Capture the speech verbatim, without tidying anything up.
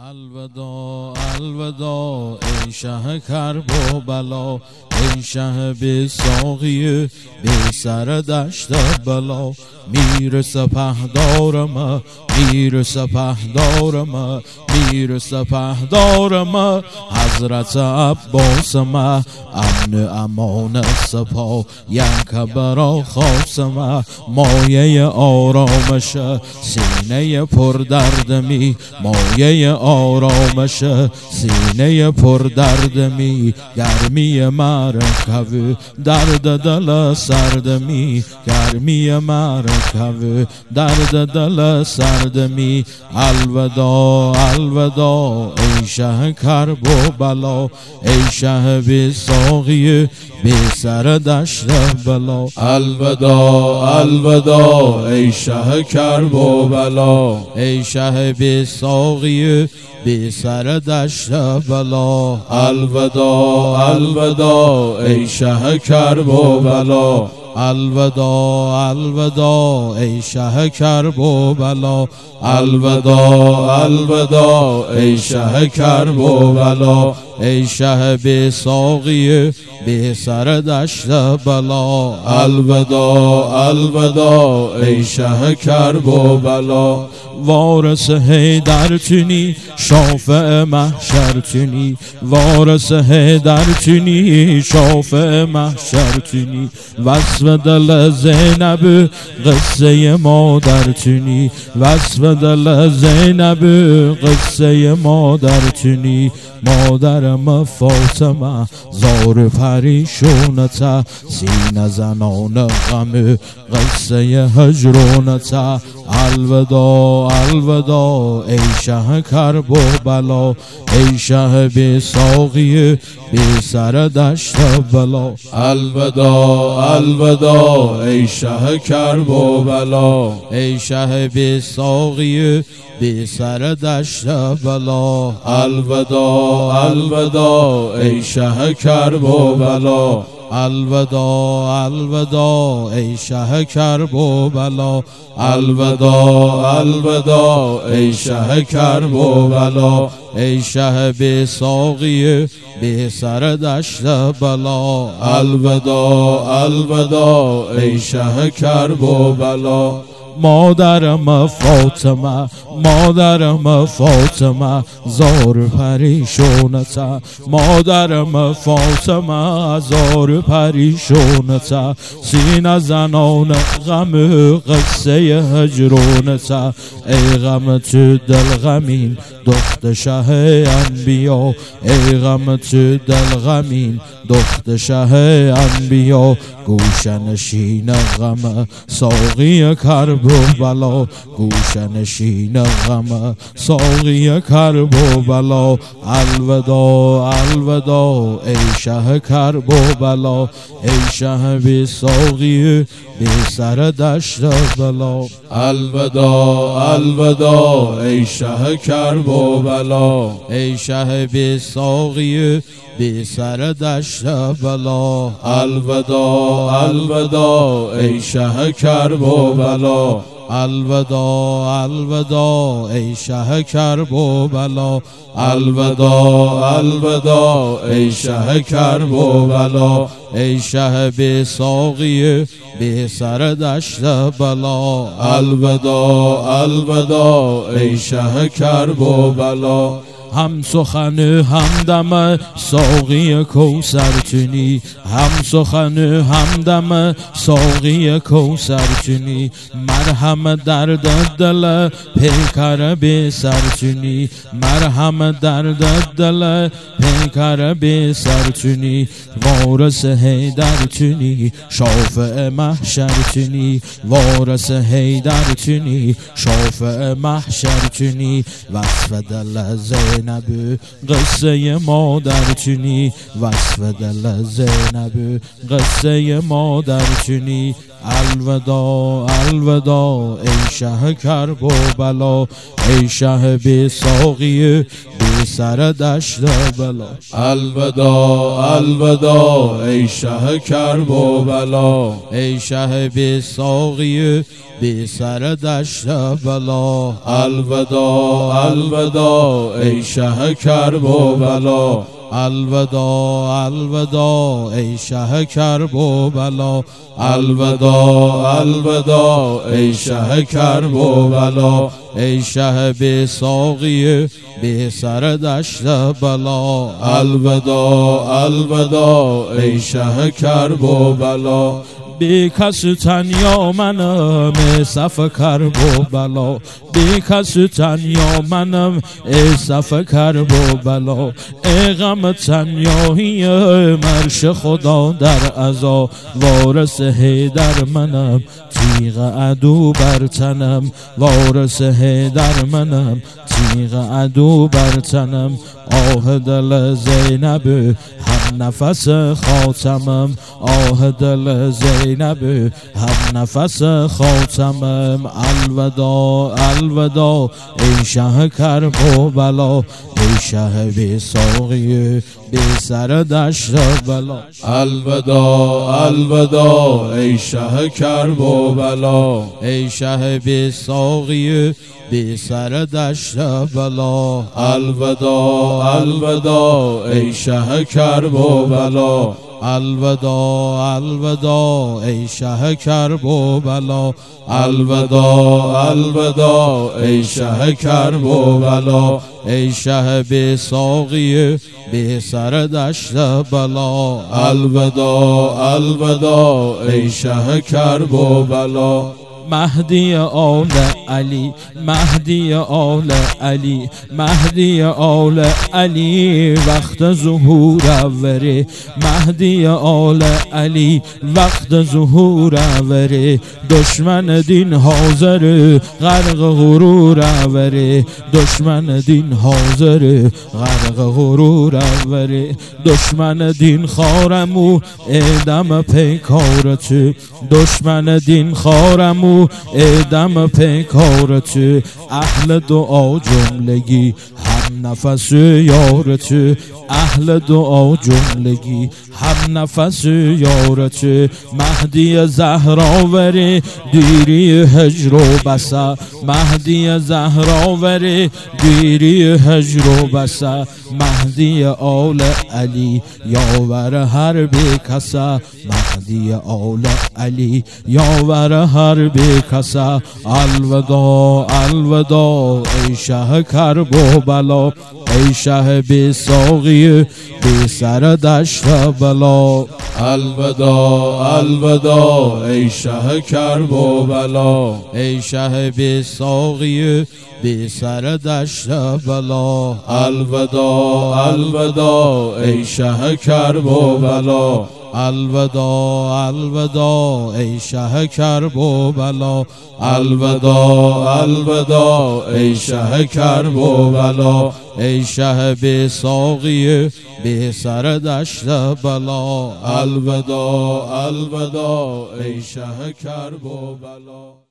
الوداع الوداع ای شه کرب و بلا، ای شه بی ساقی بی سر دشت بلا. میر سپهدارم میر سپهدارم میر سپهدارم حضرت عباسم امن امان سپاه یک برا خاصم مایه آرامش سینه پر درد می مایه آرامش سینه پر درد می گرمی مرکب درد دل سرد می گرمی مرکب درد دل سرد می. الوداع الوداع ای شه کرب و بلا، ای شه بی ساقی بی سر دشت بلا. الوداع الوداع ای شه کرب و بلا، ای شه بی ساقی بی سر دشت بلا. الوداع الوداع ای شه کرب و بلا، الوداع الوداع ای شه کرب و بلا. الوداع الوداع ای شه کرب و بلا، ای شه بی ساقی بی سر دشت بلا. الوداع الوداع ای شه کرب و بلا. وارث حیدر چنی شافع محشر چنی، وارث حیدر چنی شافع محشر چنی. وصف دل زینب قصه مادر چنی، وصف دل زینب قصه مادر چنی. مادرم فاطمه زار پریشونتا، سینه زنان غم قصه هجرونتا. الوداع الوداع ای شه کرب و بلا، ای شه بی ساقی بی سر دشت بلا. الوداع الوداع ای شه کرب و بلا، ای شه بی ساقی بی سر دشت بلا. الوداع الوداع ای شه کرب و بلا، الوداع الوداع ای شه کرب و بلا. الوداع الوداع ای شه کرب و بلا، ای شه بی ساقی بی سر دشت بلا. الوداع الوداع ای شه کرب و بلا. مادرم فاطمه مادرم فاطمه زار پریشونتا، مادرم فاطمه زار پریشونتا. سینه زنان غم قصه هجرونتا، ای غم تو دل غمین دخت شه انبیا، ای غم تو دل غمین دخت شه انبیا. گوشه نشین غم ساقی کرب و بلا، گوشه نشین غم ساقی کرب و بلا. الوداع الوداع ای شه کرب و بلا، ای شه بی ساقی بی سر دشت بلا. الوداع الوداع ای شه کرب و بلا، ای شه بی ساقی بی سر دشت بلا. الوداع الوداع ای شه کرب و بلا، الوداع الوداع ای شه کرب و بلا. الوداع الوداع ای شه کرب و بلا، ای شه بی ساقی بی سر دشت بلا. الوداع الوداع ای شه کرب و بلا. هم سخن همدم ساقی کوثر چنی، هم سخن همدم ساقی کوثر چنی. مرهم درد دل پیکر بی سر چنی، مرهم درد دل پیکر بی سر چنی. وارث حیدر چنی شافع محشر چنی، وارث حیدر چنی شافع محشر چنی. وصف دل زینب قصه مادر چنی، وصف دل زینب قصه مادر چنی. الوداع الوداع ای شه کرب و بلا، ای شه بی ساقی بی بی سر دشت بلا. الوداع الوداع ای شه کرب و بلا، ای شه بی ساقی بی سر دشت بلا. الوداع الوداع ای شه کرب و بلا، الوداع الوداع ای شه کرب و بلا. الوداع الوداع ای شه کرب و بلا، ای شه بی ساقی بی سر دشت بلا. الوداع الوداع ای شه کرب و بلا، بی کس تنیا منم ای صف کرب و بلا. بی کس تنیا منم ای صف کرب و بلا. ای غم تنیایی مرش خدا در عزا، وارث حیدر منم تیغ عدو بر تنم. وارث حیدر منم تیغ عدو بر تنم. آه دل زینب هم نفس خاتمم. آه دل زینب هم نفس خاتمم. الوداع الوداع ای شه کرب و بلا. ای شه بی ساقی بی سر دشت بلا. الوداع الوداع ای شه کرب و بلا، ای شه بی ساقی بی سر دشت بلا. الوداع الوداع ای شه کرب و بلا، الوداع الوداع ای شه کرب و بلا. الوداع الوداع ای شه کرب و بلا، ای شه بی ساقی بی سر دشت بلا. الوداع الوداع ای شه کرب و بلا، مهدی آل علی مهدی آل علی مهدی آل علی وقت ظهور اوره. مهدی آل علی وقت ظهور اوره. دشمن دین حاضر غرق غرور اوره. دشمن دین حاضر غرق غرور اوره. دشمن دین خارمو ادم پیکارت. دشمن دین خارمو ادم پیکارت. اهل دعا جملگی هم نفس یارت. اهل دعا جملگی هم نفس یارت. مهدی زهراوری دیری هجر و بسا. مهدی زهراوری دیری هجر و بسا. مهدی آل علی یاور هر بی کسا. مهدی آل علی یاور هر بی کسا. الوداع الوداع ای شه کرب و بلا. ای شه بی ساقی بی سر دشت بلا. الوداع الوداع ای شه کرب و بلا، ای شه بی ساقی بی سر دشت بلا. الوداع الوداع ای شه کرب و بلا، الوداع الوداع ای شه کرب و بلا. الوداع الوداع ای شه کرب و بلا، ای شه بی ساقی بی سر دشت بلا. الوداع الوداع ای شه کرب و بلا.